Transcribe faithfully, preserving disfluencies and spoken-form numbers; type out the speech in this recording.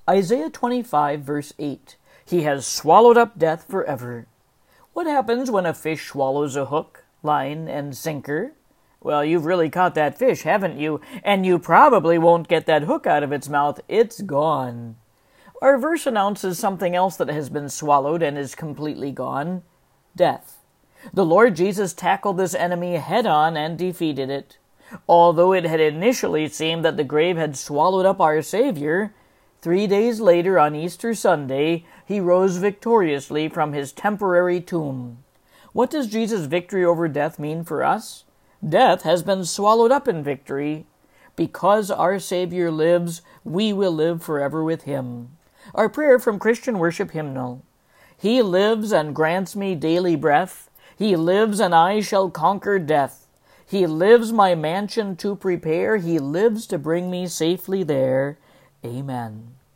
Isaiah twenty-five, verse eight. He has swallowed up death forever. What happens when a fish swallows a hook, line, and sinker? Well, you've really caught that fish, haven't you? And you probably won't get that hook out of its mouth. It's gone. Our verse announces something else that has been swallowed and is completely gone: death. The Lord Jesus tackled this enemy head-on and defeated it. Although it had initially seemed that the grave had swallowed up our Savior, three days later on Easter Sunday, he rose victoriously from his temporary tomb. What does Jesus' victory over death mean for us? Death has been swallowed up in victory. Because our Savior lives, we will live forever with him. Our prayer from Christian Worship Hymnal. He lives and grants me daily breath. He lives and I shall conquer death. He lives my mansion to prepare. He lives to bring me safely there. Amen.